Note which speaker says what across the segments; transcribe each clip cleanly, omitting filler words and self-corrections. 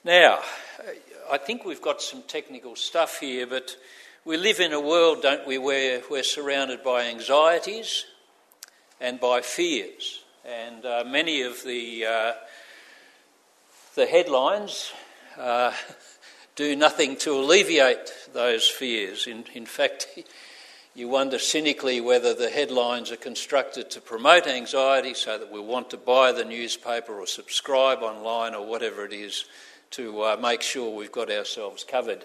Speaker 1: Now, I think we've got some technical stuff here, but we live in a world, don't we, where we're surrounded by anxieties and by fears. And many of the headlines do nothing to alleviate those fears. In fact, you wonder cynically whether the headlines are constructed to promote anxiety so that we'll want to buy the newspaper or subscribe online or whatever it is to make sure we've got ourselves covered.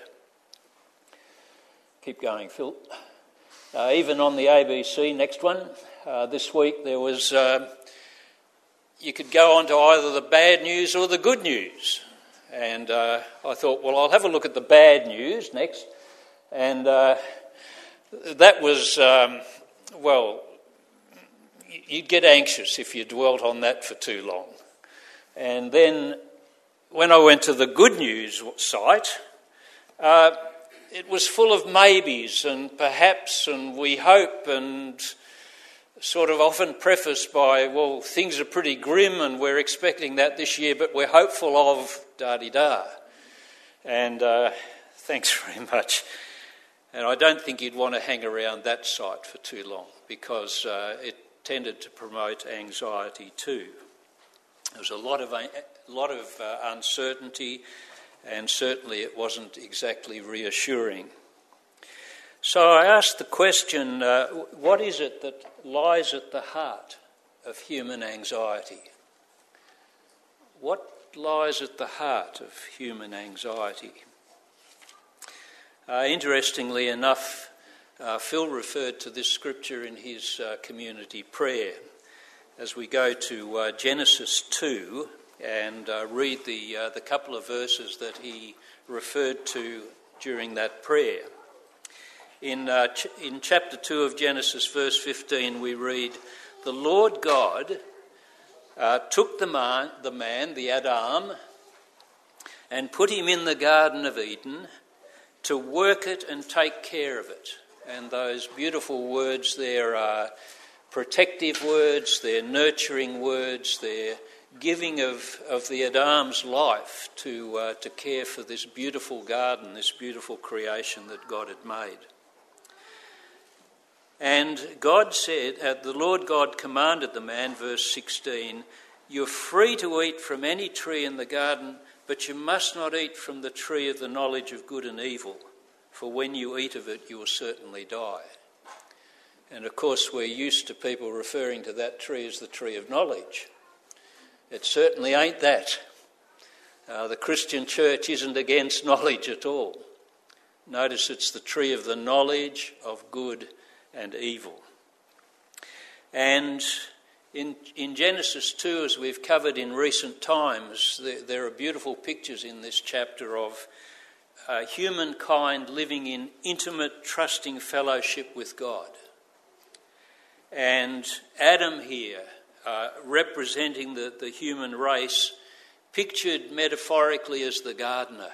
Speaker 1: Keep going, Phil. Even on the ABC, next one, this week there was, you could go on to either the bad news or the good news. And I thought, well, I'll have a look at the bad news next. And that was, you'd get anxious if you dwelt on that for too long. And then when I went to the good news site, it was full of maybes and perhaps and we hope and sort of often prefaced by, well, things are pretty grim and we're expecting that this year, but we're hopeful of da-de-da. And thanks very much. And I don't think you'd want to hang around that site for too long because it tended to promote anxiety too. There was a lot of uncertainty, and certainly it wasn't exactly reassuring. So I asked the question, what is it that lies at the heart of human anxiety? What lies at the heart of human anxiety? Interestingly enough, Phil referred to this scripture in his community prayer. As we go to Genesis 2 and read the couple of verses that he referred to during that prayer. In chapter 2 of Genesis, verse 15, we read, "The Lord God took the man, the Adam, and put him in the Garden of Eden to work it and take care of it." And those beautiful words there are protective words, they're nurturing words, they're giving of the Adam's life to care for this beautiful garden, this beautiful creation that God had made. And God said, the Lord God commanded the man, verse 16, "You're free to eat from any tree in the garden, but you must not eat from the tree of the knowledge of good and evil, for when you eat of it, you will certainly die." And of course, we're used to people referring to that tree as the tree of knowledge. It certainly ain't that. The Christian church isn't against knowledge at all. Notice it's the tree of the knowledge of good and evil. And in Genesis 2, as we've covered in recent times, there are beautiful pictures in this chapter of humankind living in intimate, trusting fellowship with God. And Adam here, representing the human race, pictured metaphorically as the gardener,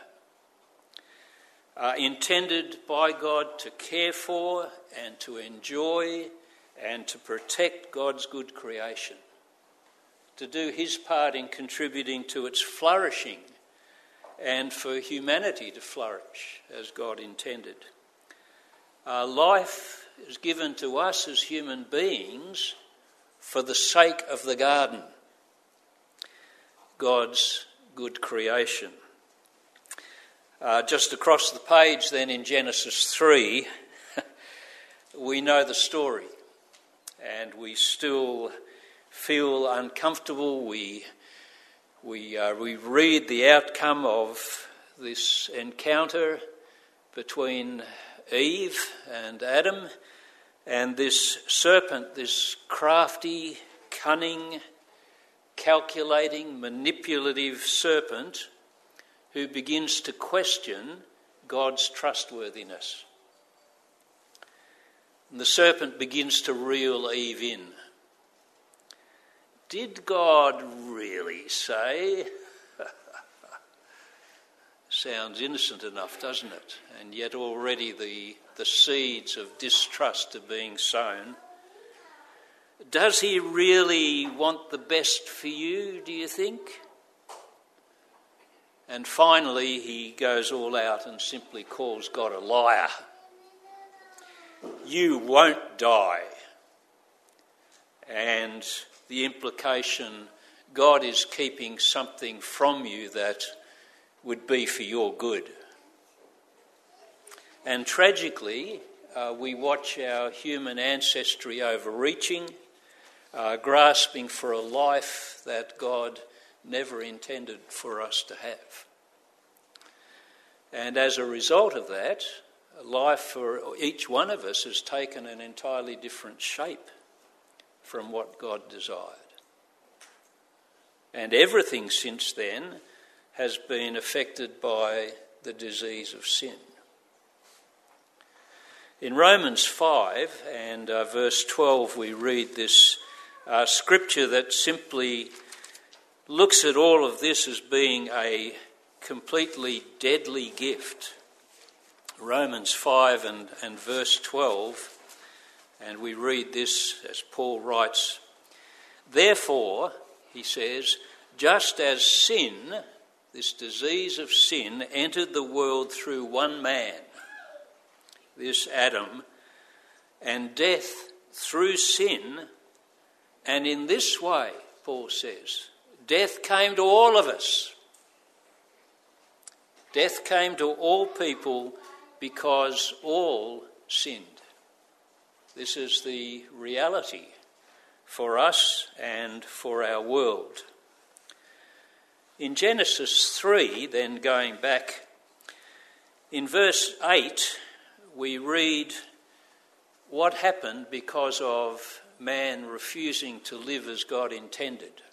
Speaker 1: intended by God to care for and to enjoy and to protect God's good creation, to do his part in contributing to its flourishing and for humanity to flourish as God intended. Life is given to us as human beings for the sake of the garden, God's good creation. Just across the page then in Genesis 3, we know the story and we still feel uncomfortable. We read the outcome of this encounter between Eve and Adam, and this serpent, this crafty, cunning, calculating, manipulative serpent who begins to question God's trustworthiness. And the serpent begins to reel Eve in. Did God really say? Sounds innocent enough, doesn't it? And yet already the seeds of distrust are being sown. Does he really want the best for you, do you think? And finally he goes all out and simply calls God a liar. You won't die. And the implication, God is keeping something from you that would be for your good. And tragically, we watch our human ancestry overreaching, grasping for a life that God never intended for us to have. And as a result of that, life for each one of us has taken an entirely different shape from what God desired. And everything since then has been affected by the disease of sin. In Romans 5 and verse 12 we read this scripture that simply looks at all of this as being a completely deadly gift. Romans 5 and verse 12, and we read this as Paul writes, "Therefore," he says, "just as sin, this disease of sin, entered the world through one man, this Adam, and death through sin, and in this way," Paul says, "death came to all of us." Death came to all people because all sinned. This is the reality for us and for our world. In Genesis 3, then going back, in verse 8, we read what happened because of man refusing to live as God intended.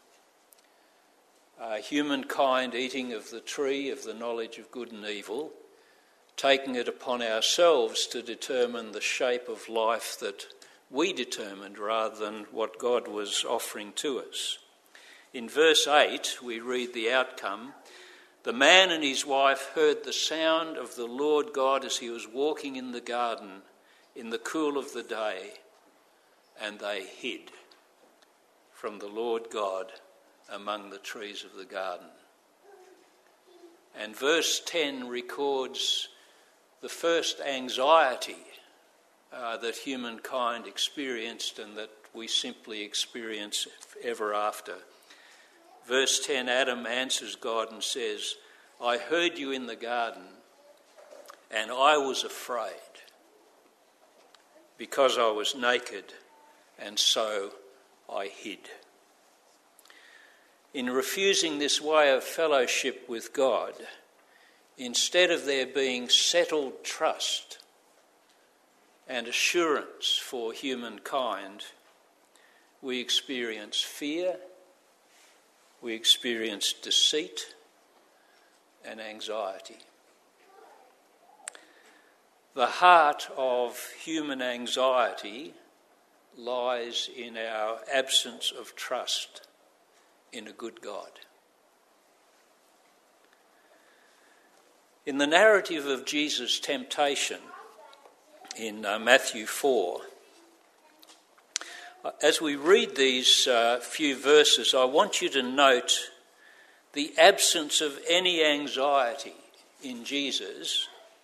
Speaker 1: Humankind eating of the tree of the knowledge of good and evil, taking it upon ourselves to determine the shape of life that we determined rather than what God was offering to us. In verse 8, we read the outcome. "The man and his wife heard the sound of the Lord God as he was walking in the garden in the cool of the day, and they hid from the Lord God among the trees of the garden." And verse 10 records the first anxiety that humankind experienced and that we simply experience ever after. Verse 10, Adam answers God and says, "I heard you in the garden, and I was afraid, because I was naked, and so I hid." In refusing this way of fellowship with God, instead of there being settled trust and assurance for humankind, we experience fear, we experience deceit and anxiety. The heart of human anxiety lies in our absence of trust in a good God. In the narrative of Jesus' temptation in Matthew 4, as we read these few verses, I want you to note the absence of any anxiety in Jesus,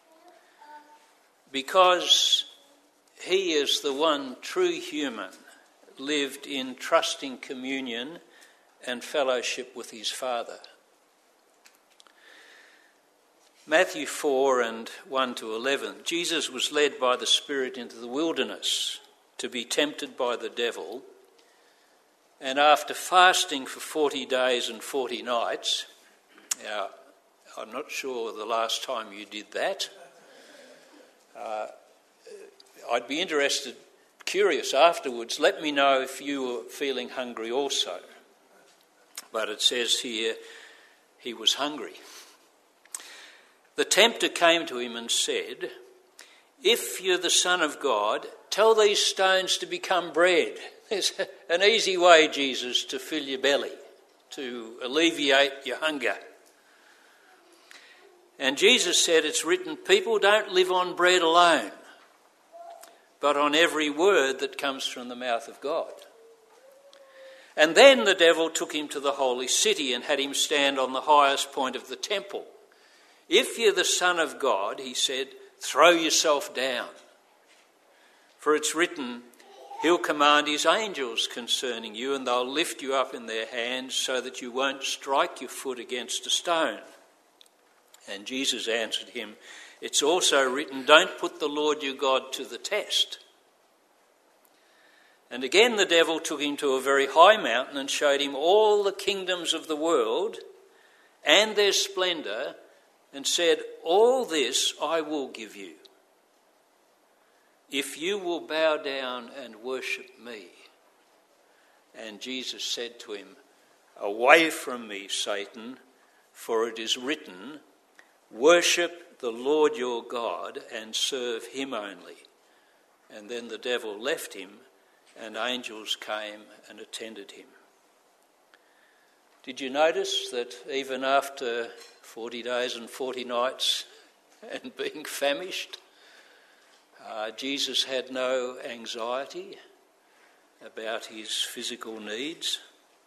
Speaker 1: because he is the one true human, lived in trusting communion and fellowship with his Father. Matthew 4 and 1 to 11, Jesus was led by the Spirit into the wilderness to be tempted by the devil, and after fasting for 40 days and 40 nights, now I'm not sure the last time you did that, I'd be curious afterwards, let me know if you were feeling hungry also. But it says here, he was hungry. The tempter came to him and said, "If you're the Son of God, tell these stones to become bread." There's an easy way, Jesus, to fill your belly, to alleviate your hunger. And Jesus said, "It's written, people don't live on bread alone, but on every word that comes from the mouth of God." And then the devil took him to the holy city and had him stand on the highest point of the temple. "If you're the Son of God," he said, "throw yourself down. For it's written, He'll command his angels concerning you, and they'll lift you up in their hands so that you won't strike your foot against a stone." And Jesus answered him, "It's also written, don't put the Lord your God to the test." And again the devil took him to a very high mountain and showed him all the kingdoms of the world and their splendour, and said, "All this I will give you, if you will bow down and worship me." And Jesus said to him, "Away from me, Satan, for it is written, worship the Lord your God and serve him only." And then the devil left him, and angels came and attended him. Did you notice that even after 40 days and 40 nights and being famished, Jesus had no anxiety about his physical needs?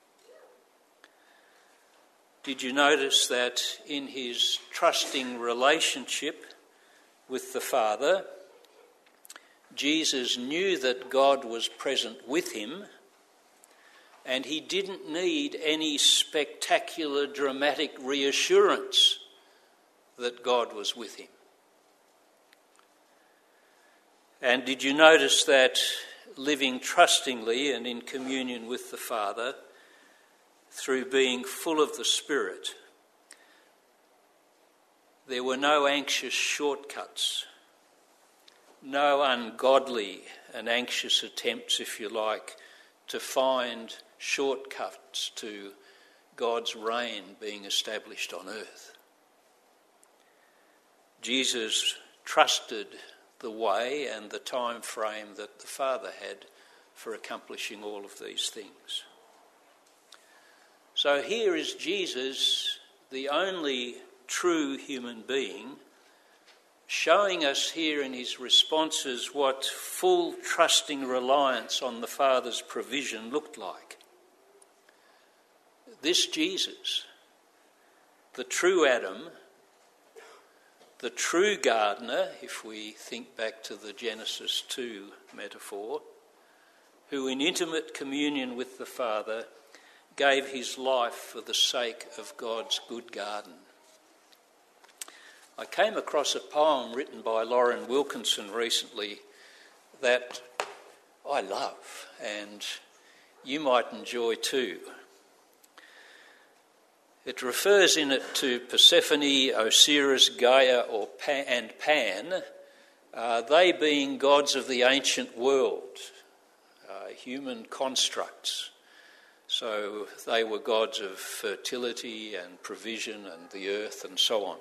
Speaker 1: Did you notice that in his trusting relationship with the Father, Jesus knew that God was present with him, and he didn't need any spectacular, dramatic reassurance that God was with him? And did you notice that living trustingly and in communion with the Father, through being full of the Spirit, there were no anxious shortcuts, no ungodly and anxious attempts, if you like, to find shortcuts to God's reign being established on earth. Jesus trusted the way and the time frame that the Father had for accomplishing all of these things. So here is Jesus, the only true human being, showing us here in his responses what full trusting reliance on the Father's provision looked like. This Jesus, the true Adam, the true gardener, if we think back to the Genesis 2 metaphor, who in intimate communion with the Father gave his life for the sake of God's good garden. I came across a poem written by Lauren Wilkinson recently that I love, and you might enjoy too. It refers in it to Persephone, Osiris, Gaia and Pan, they being gods of the ancient world, human constructs. So they were gods of fertility and provision and the earth and so on.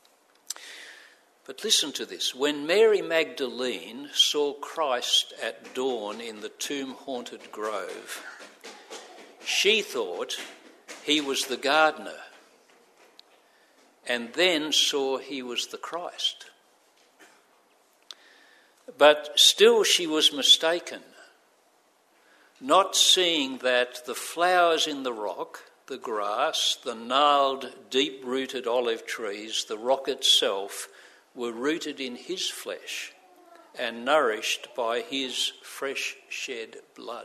Speaker 1: But listen to this. When Mary Magdalene saw Christ at dawn in the tomb-haunted grove, she thought he was the gardener, and then saw he was the Christ. But still she was mistaken, not seeing that the flowers in the rock, the grass, the gnarled, deep-rooted olive trees, the rock itself, were rooted in his flesh and nourished by his fresh shed blood.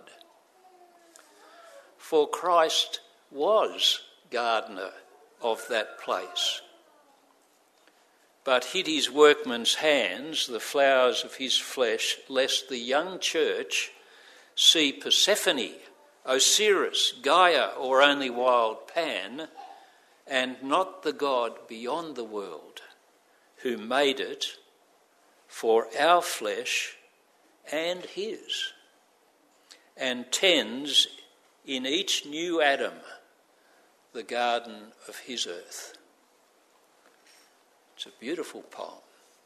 Speaker 1: For Christ was gardener of that place, but hid his workman's hands, the flowers of his flesh, lest the young church see Persephone, Osiris, Gaia, or only wild Pan, and not the God beyond the world, who made it for our flesh and his, and tends in each new Adam the garden of his earth. It's a beautiful poem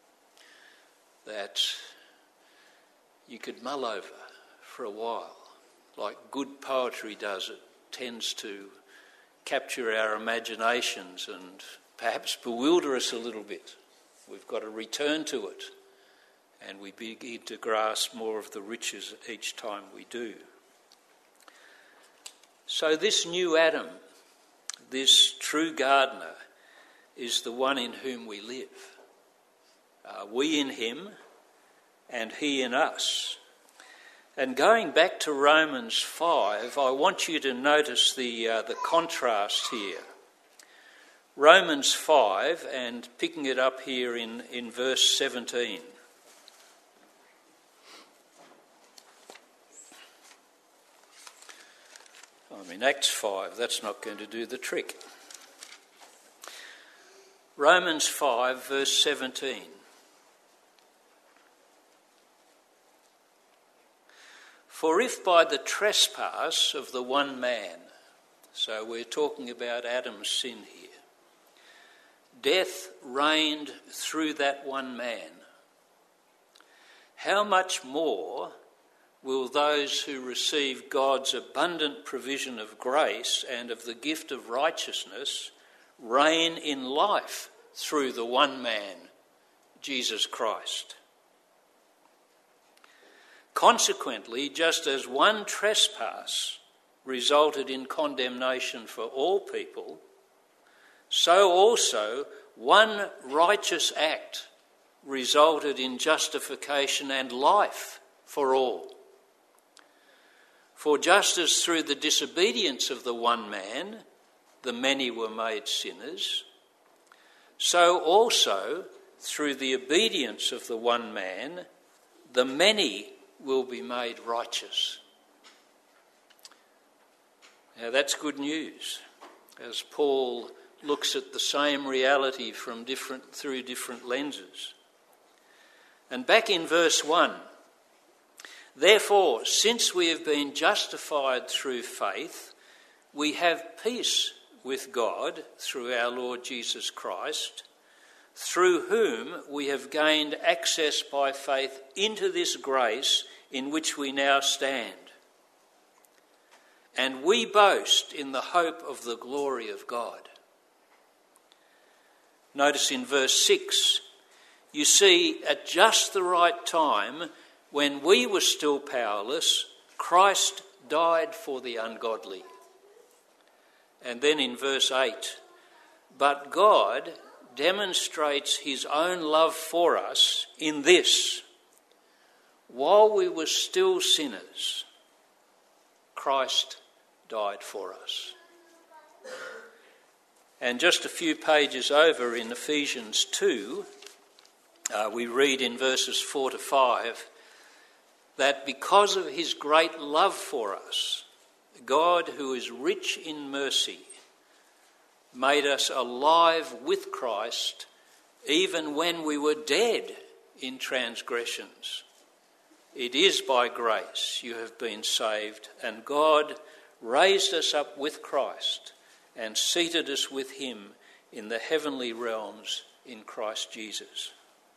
Speaker 1: that you could mull over for a while. Like good poetry does, it tends to capture our imaginations and perhaps bewilder us a little bit. We've got to return to it, and we begin to grasp more of the riches each time we do. So this new Adam, this true gardener, is the one in whom we live. We in him and he in us. And going back to Romans 5, I want you to notice the contrast here. Romans 5, and picking it up here in verse 17. Acts 5, that's not going to do the trick. Romans 5, verse 17. For if by the trespass of the one man, so we're talking about Adam's sin here, death reigned through that one man, how much more will those who receive God's abundant provision of grace and of the gift of righteousness reign in life through the one man, Jesus Christ? Consequently, just as one trespass resulted in condemnation for all people, so also one righteous act resulted in justification and life for all. For just as through the disobedience of the one man the many were made sinners, so also through the obedience of the one man the many will be made righteous. Now that's good news, as Paul looks at the same reality through different lenses. And back in verse 1, therefore, since we have been justified through faith, we have peace with God through our Lord Jesus Christ, through whom we have gained access by faith into this grace in which we now stand. And we boast in the hope of the glory of God. Notice in verse 6, you see, at just the right time, when we were still powerless, Christ died for the ungodly. And then in verse 8, but God demonstrates his own love for us in this: while we were still sinners, Christ died for us. And just a few pages over in Ephesians 2, we read in verses 4 to 5 that because of his great love for us, God, who is rich in mercy, made us alive with Christ even when we were dead in transgressions. It is by grace you have been saved, and God raised us up with Christ and seated us with him in the heavenly realms in Christ Jesus.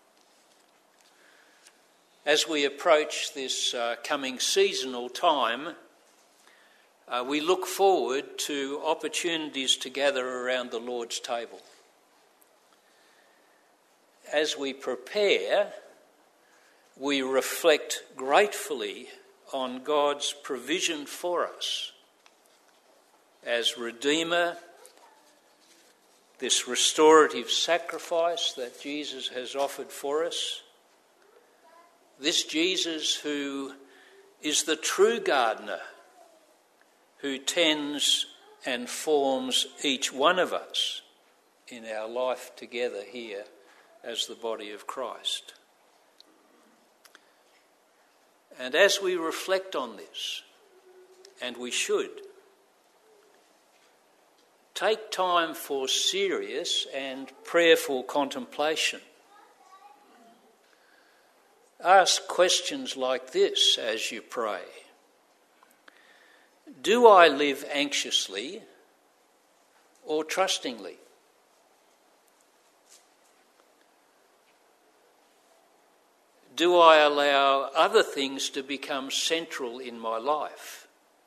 Speaker 1: As we approach this coming seasonal time, we look forward to opportunities to gather around the Lord's table. As we prepare, we reflect gratefully on God's provision for us as Redeemer, this restorative sacrifice that Jesus has offered for us. This Jesus who is the true gardener, who tends and forms each one of us in our life together here as the body of Christ. And as we reflect on this, and we should, take time for serious and prayerful contemplation. Ask questions like this as you pray. Do I live anxiously or trustingly? Do I allow other things to become central in my life?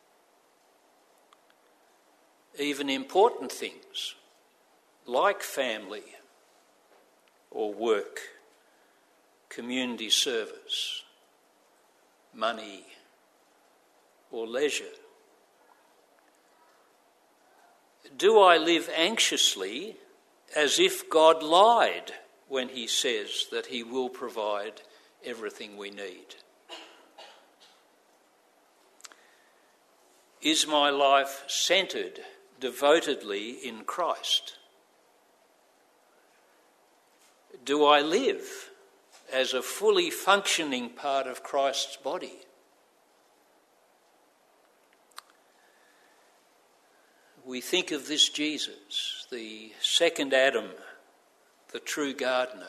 Speaker 1: Even important things like family or work, community service, money or leisure. Do I live anxiously as if God lied when he says that he will provide everything we need? Is my life centred devotedly in Christ? Do I live as a fully functioning part of Christ's body? We think of this Jesus, the second Adam, the true gardener,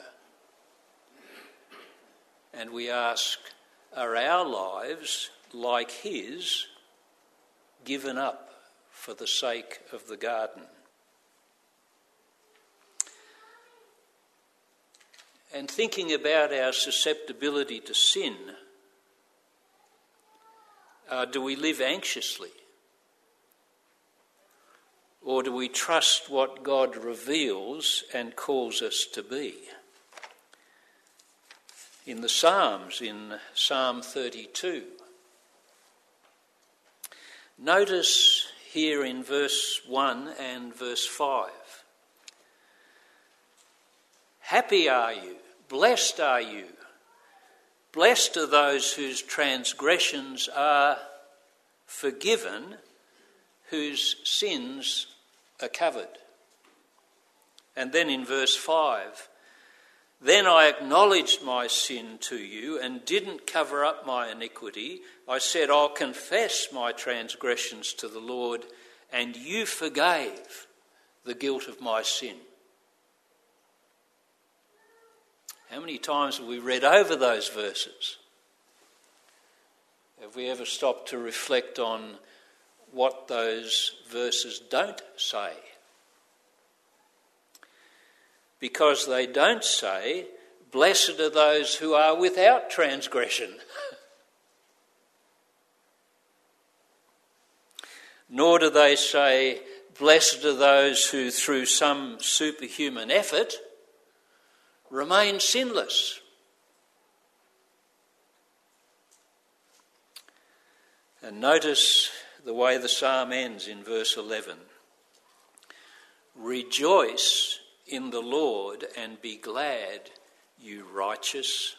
Speaker 1: and we ask, are our lives like his, given up for the sake of the garden? And thinking about our susceptibility to sin, do we live anxiously? Or do we trust what God reveals and calls us to be? In the Psalms, in Psalm 32, notice here in verse 1 and verse 5, happy are you, blessed are you, blessed are those whose transgressions are forgiven, whose sins are covered. And then in verse 5, then I acknowledged my sin to you and didn't cover up my iniquity. I said, I'll confess my transgressions to the Lord, and you forgave the guilt of my sin. How many times have we read over those verses? Have we ever stopped to reflect on what those verses don't say? Because they don't say, blessed are those who are without transgression. Nor do they say, blessed are those who through some superhuman effort remain sinless. And notice the way the psalm ends in verse 11. Rejoice in the Lord and be glad, you righteous.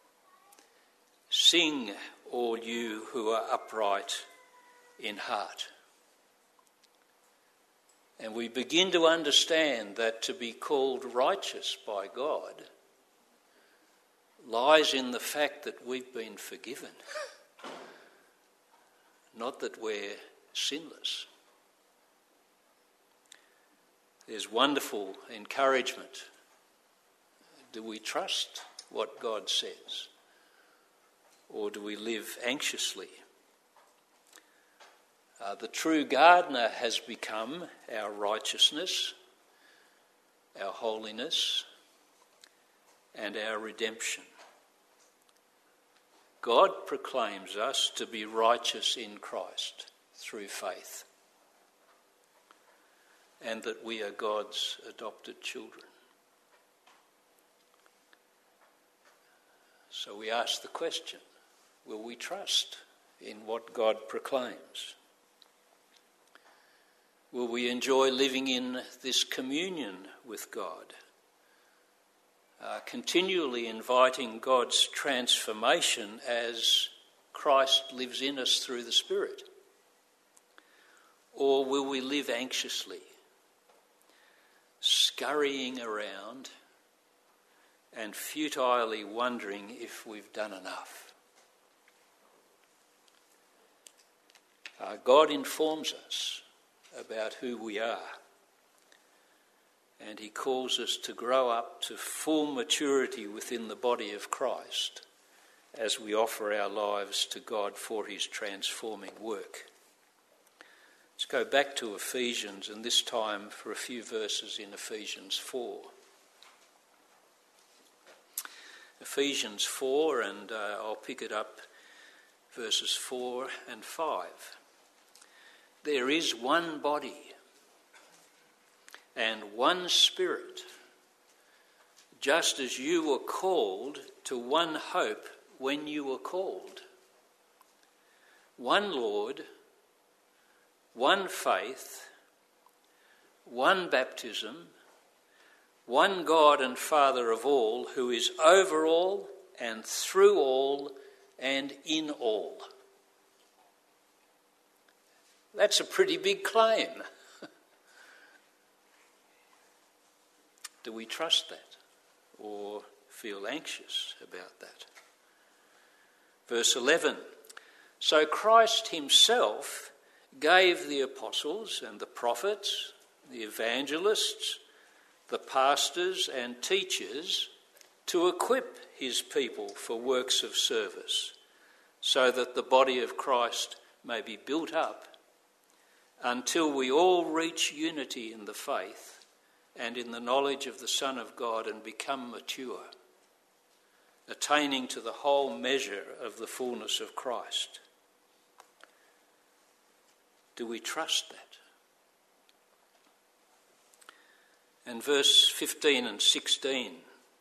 Speaker 1: Sing, all you who are upright in heart. And we begin to understand that to be called righteous by God lies in the fact that we've been forgiven. Not that we're sinless. There's wonderful encouragement. Do we trust what God says? Or do we live anxiously? The true gardener has become our righteousness, our holiness, and our redemption. God proclaims us to be righteous in Christ through faith, and that we are God's adopted children. So we ask the question, will we trust in what God proclaims? Will we enjoy living in this communion with God? Continually inviting God's transformation as Christ lives in us through the Spirit? Or will we live anxiously, scurrying around and futilely wondering if we've done enough? God informs us about who we are, and he calls us to grow up to full maturity within the body of Christ as we offer our lives to God for his transforming work. Let's go back to Ephesians, and this time for a few verses in Ephesians 4. Ephesians 4, and I'll pick it up, verses 4 and 5. There is one body and one Spirit, just as you were called to one hope when you were called. One Lord, one faith, one baptism, one God and Father of all, who is over all and through all and in all. That's a pretty big claim. Do we trust that or feel anxious about that? Verse 11, so Christ himself gave the apostles and the prophets, the evangelists, the pastors and teachers to equip his people for works of service, so that the body of Christ may be built up until we all reach unity in the faith and in the knowledge of the Son of God and become mature, attaining to the whole measure of the fullness of Christ. Do we trust that? And verse 15 and 16.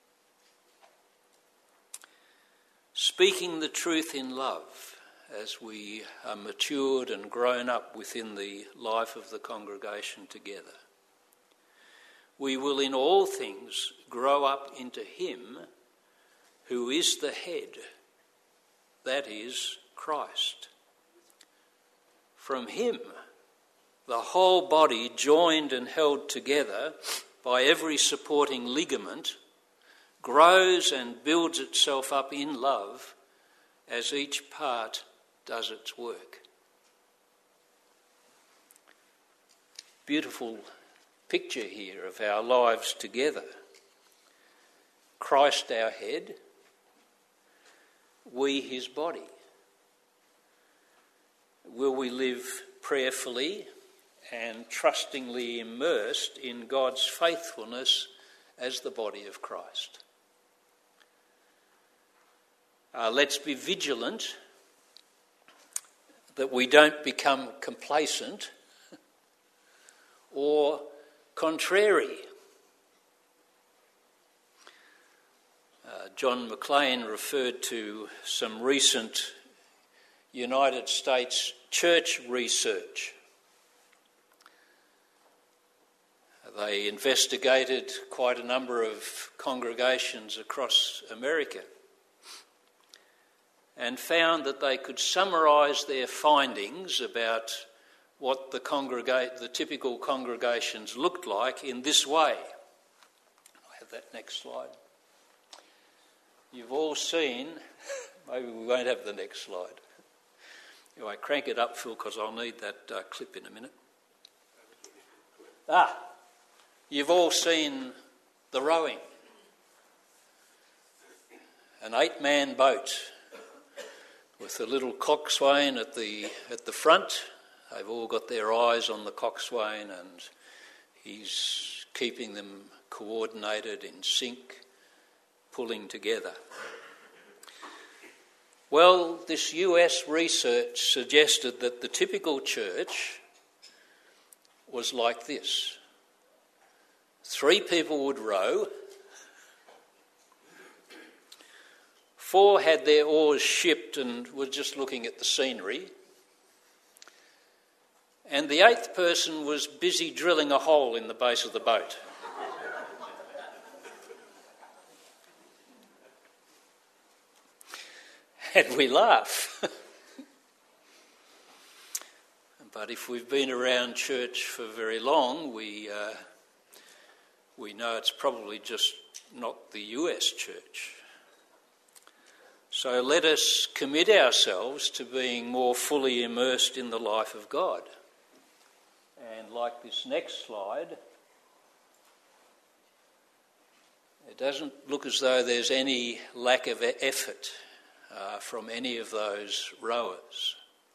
Speaker 1: Speaking the truth in love, as we are matured and grown up within the life of the congregation together, we will in all things grow up into him who is the head, that is, Christ. From him, the whole body, joined and held together by every supporting ligament, grows and builds itself up in love as each part does its work. Beautiful picture here of our lives together. Christ our head, we his body. Will we live prayerfully and trustingly immersed in God's faithfulness as the body of Christ? Let's be vigilant that we don't become complacent or contrary. John McLean referred to some recent United States church research. They investigated quite a number of congregations across America and found that they could summarise their findings about what the typical congregations looked like in this way. I have that next slide. You've all seen, maybe we won't have the next slide. Anyway, crank it up, Phil, because I'll need that clip in a minute. You've all seen the rowing. An 8-man boat with a little coxswain at the front. They've all got their eyes on the coxswain and he's keeping them coordinated, in sync, pulling together. Well, this US research suggested that the typical church was like this. 3 people would row, 4 had their oars shipped and were just looking at the scenery, and the 8th person was busy drilling a hole in the base of the boat. And we laugh. But if we've been around church for very long, we know it's probably just not the US church. So let us commit ourselves to being more fully immersed in the life of God. And like this next slide, it doesn't look as though there's any lack of effort from any of those rowers.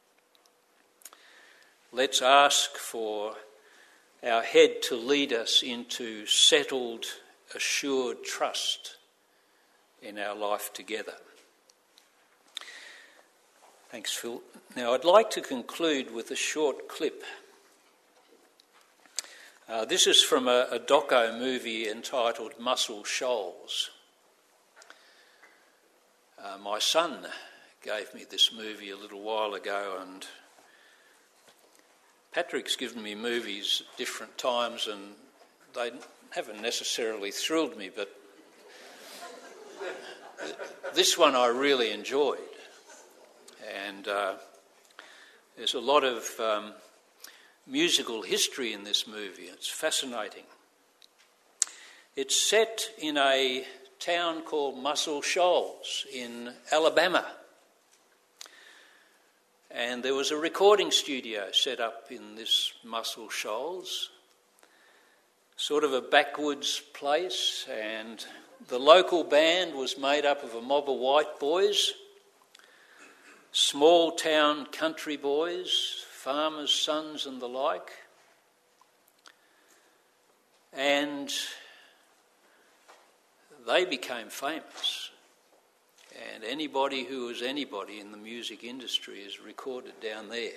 Speaker 1: Let's ask for our head to lead us into settled, assured trust in our life together. Thanks, Phil. Now, I'd like to conclude with a short clip. This is from a doco movie entitled Muscle Shoals. My son gave me this movie a little while ago, and Patrick's given me movies at different times and they haven't necessarily thrilled me, but this one I really enjoyed. And there's a lot of musical history in this movie. It's fascinating. It's set in a town called Muscle Shoals in Alabama. And there was a recording studio set up in this Muscle Shoals, sort of a backwoods place, and the local band was made up of a mob of white boys, small town country boys, farmers' sons and the like. And they became famous. And anybody who was anybody in the music industry is recorded down there.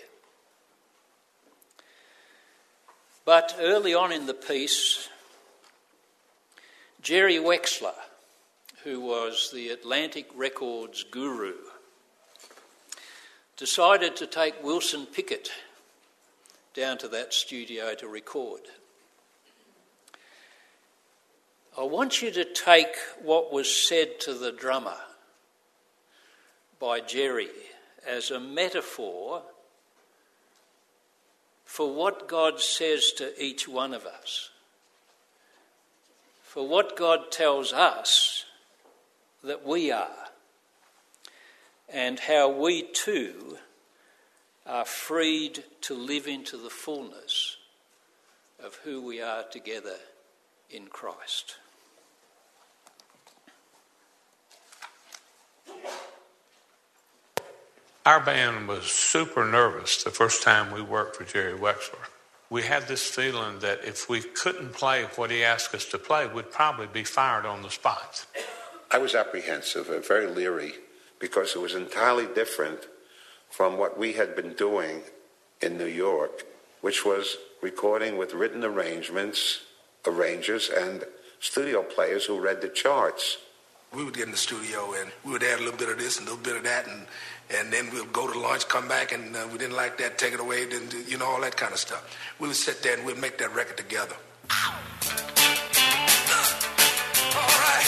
Speaker 1: But early on in the piece, Jerry Wexler, who was the Atlantic Records guru, decided to take Wilson Pickett down to that studio to record. I want you to take what was said to the drummer by Jerry as a metaphor for what God says to each one of us, for what God tells us that we are, and how we too are freed to live into the fullness of who we are together in Christ.
Speaker 2: Our band was super nervous the first time we worked for Jerry Wexler. We had this feeling that if we couldn't play what he asked us to play, we'd probably be fired on the spot.
Speaker 3: I was apprehensive and very leery because it was entirely different from what we had been doing in New York, which was recording with written arrangements, arrangers, and studio players who read the charts.
Speaker 4: We would get in the studio and we would add a little bit of this and a little bit of that, and then we'll go to lunch, come back, and we didn't like that, take it away, then all that kind of stuff. We would sit there and we'd make that record together. All right.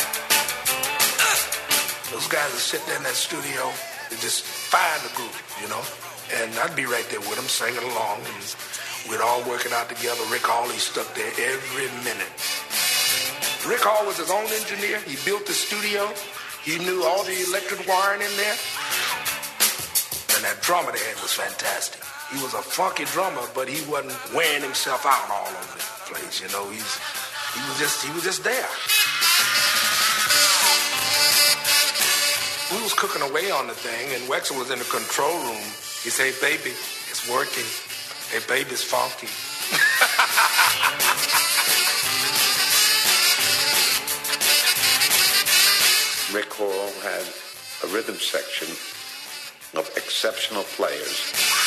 Speaker 4: Those guys would sit there in that studio and just find the groove, and I'd be right there with them singing along, and we'd all work it out together. Rick Hall, he stuck there every minute. Rick Hall was his own engineer. He built the studio. He knew all the electric wiring in there. And that drummer they had was fantastic. He was a funky drummer, but he wasn't wearing himself out all over the place. He was just there. We was cooking away on the thing, and Wexler was in the control room. He said, "Hey, baby, it's working. Hey, baby, it's funky."
Speaker 3: Rick Hall had a rhythm section of exceptional players.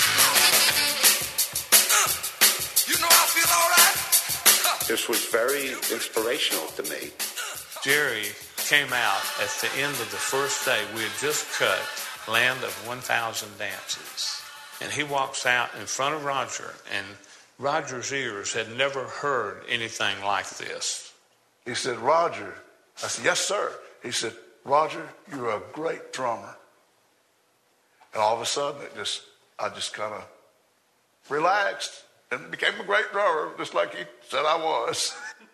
Speaker 4: I feel all right.
Speaker 3: This was very inspirational to me.
Speaker 2: Jerry came out at the end of the first day. We had just cut Land of 1,000 Dances. And he walks out in front of Roger, and Roger's ears had never heard anything like this.
Speaker 5: He said, "Roger." I said, "Yes, sir." He said, "Roger, you're a great drummer." And all of a sudden, I just kind of relaxed and became a great drummer, just like he said I was.